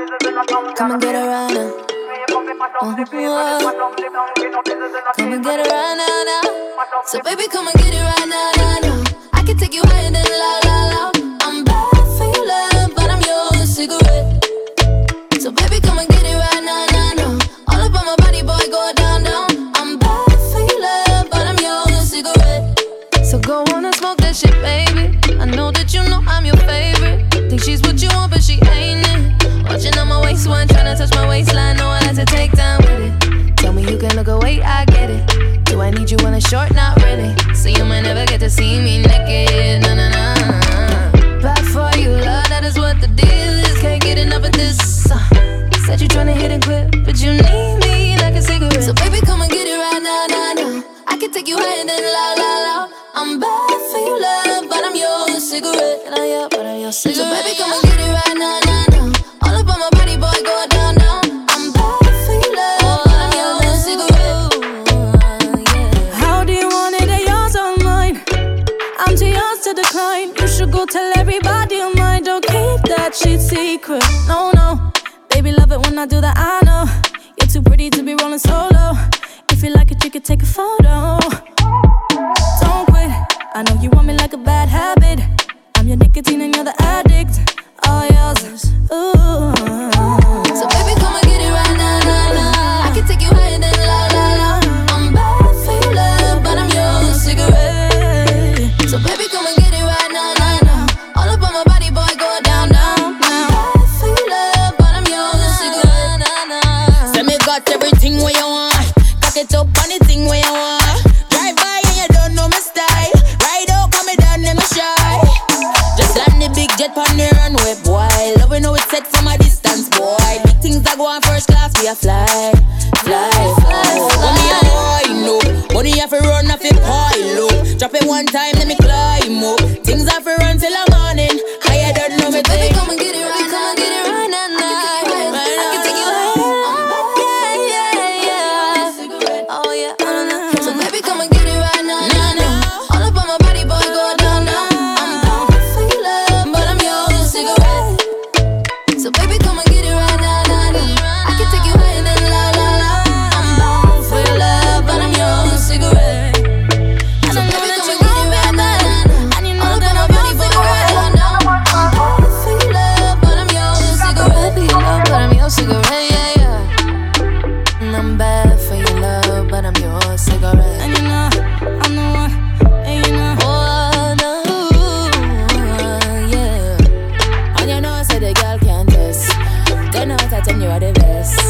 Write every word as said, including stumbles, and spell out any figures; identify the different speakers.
Speaker 1: Come and get it right now. Uh-huh. Come and get it right now, now. So baby, come and get it right now, now, now. I can take you higher than la la la. I'm bad for your love, but I'm your cigarette. So baby, come and get it right now, now, now. All up on my body, boy, go down, down. I'm bad for your love, but I'm your cigarette. So go on and smoke that shit, baby. I know that you know I'm your favorite. Think she's what you want, but she ain't it. Watching on my waistline, trying to touch my waistline. Know I like to take time with it. Tell me you can look away, I get it. Do I need you when it's short? Not really. So you might never get to see me naked. Nah, nah, nah. Bad for you, love, that is what the deal is. Can't get enough of this. Uh, said you tryna hit and quit, but you need me like a cigarette. So baby, come and get it right now, now, now. I can take you higher than la, la, la. I'm bad for your love, but I'm your cigarette. And I am, but I'm your cigarette. So baby, come and get it right now, now, now. All up on my body, boy, go down, down. I'm bad for your love, but I'm your cigarette.
Speaker 2: How do you want it? Are yours or mine? I'm too yours to decline. You should go tell everybody of mine. Don't keep that shit secret. No, no. Baby, love it when I do that, I know. You're too pretty to be rolling solo. If you like it, you could take a photo. Don't quit. I know you want me like a bad habit. I'm your nicotine and you're the addict. All yours. Ooh.
Speaker 1: So baby, come and get it right now, now, now. I can take you higher than la, la, la. I'm bad for your love, but I'm your cigarette. So baby, come and get it right now, now, now. All up on my body, boy, go down, down, down. I'm bad for your love, but I'm your cigarette. Nah, nah.
Speaker 3: Say me got everything where you want. Cock it up on the thing where you want. Drive by and you don't know my style. Ride out, come me down, them shy. Just land the big jet on the runway, boy. Love we know it's set from a distance, boy. Big things that go on first class, we a fly, fly, fly. Money a wine up, money have to run off it pile up. Drop it one time, then me climb up. Things have to run till the morning. I don't know me
Speaker 1: So baby,
Speaker 3: thing.
Speaker 1: come and get it right, come and get it right now, now. I can take you higher. Yeah, yeah, yeah. Oh yeah, I don't know. So baby, come and get it right now, now, now. All up on my body, boy, go down, down. I'm bad for your love, but I'm your cigarette. So baby, come and get it right now, now, now. I can take you higher than la, la, la. I'm bad for your love, but I'm your cigarette. So baby, come and get it right now, now, now. All up on my body, boy, go down, down. I'm bad for your love, but I'm your cigarette. For your love, but I'm your cigarette, yeah, yeah. And I'm bad for your love, but I'm your cigarette.
Speaker 2: And you know, I'm the one. And you know,
Speaker 1: Oh, no, yeah.
Speaker 3: And you know, say the girl can't test. Ten out of ten, you are the best.